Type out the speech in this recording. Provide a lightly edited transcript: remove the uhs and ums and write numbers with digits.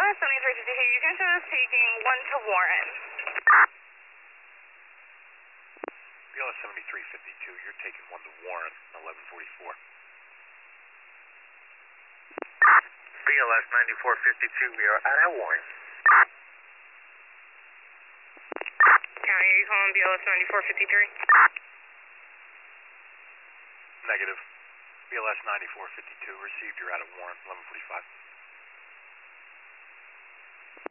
BLS 7352, you can show us taking 1 to Warren. BLS 7352, you're taking 1 to Warren, 1144. BLS 9452, we are at Warren. County, are you calling BLS 9453? Negative. BLS 9452, received, you're out of Warren, 1145.